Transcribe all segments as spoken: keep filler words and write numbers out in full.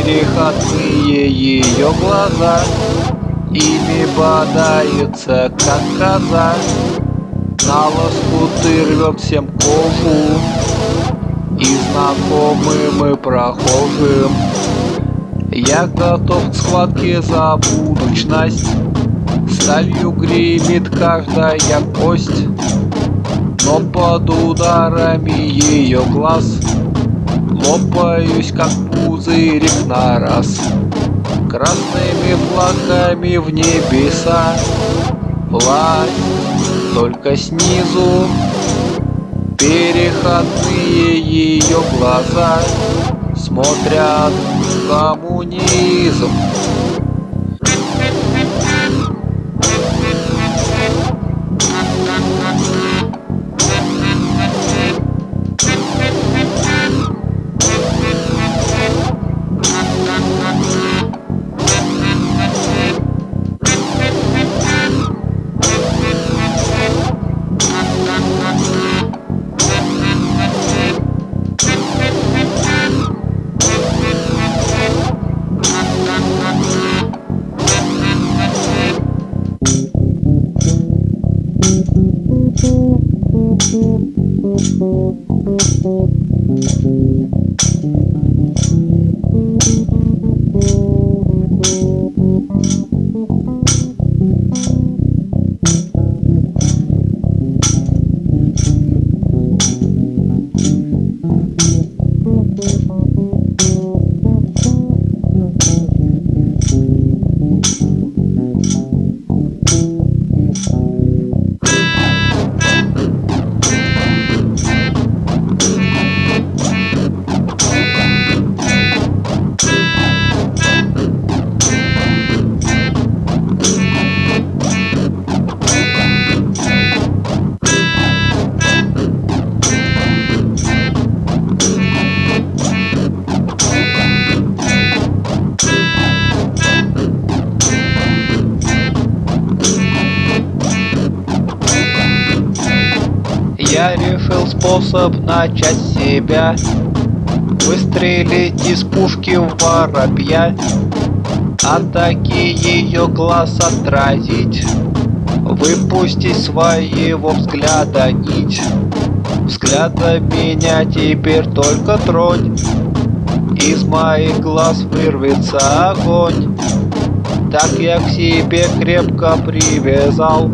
переходные ее глаза, ими бодается, как коза. На лоскуты рвет всем кожу, и знакомым и прохожим. Я готов к схватке за будущность, сталью гремит каждая кость, но под ударами ее глаз лопаюсь, как пузырик на раз. Красными флагами в небеса власть только снизу. Переходные ее глаза смотрят в коммунизм. Я решил способ начать себя, выстрелить из пушки в воробья, атаки ее глаз отразить, выпустить своего взгляда нить. Взгляда меня теперь только тронь, из моих глаз вырвется огонь. Так я к себе крепко привязал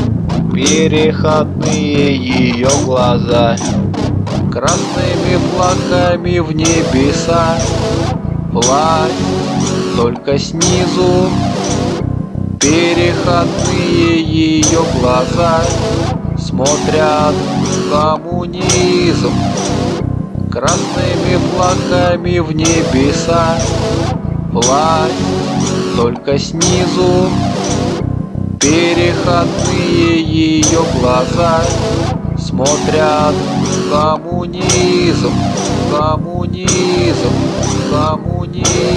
переходные ее глаза. Красными флагами в небеса власть только снизу. Переходные ее глаза смотрят в коммунизм. Красными флагами в небеса власть только снизу. Переходные ее глаза смотрят в коммунизм, коммунизм, коммунизм.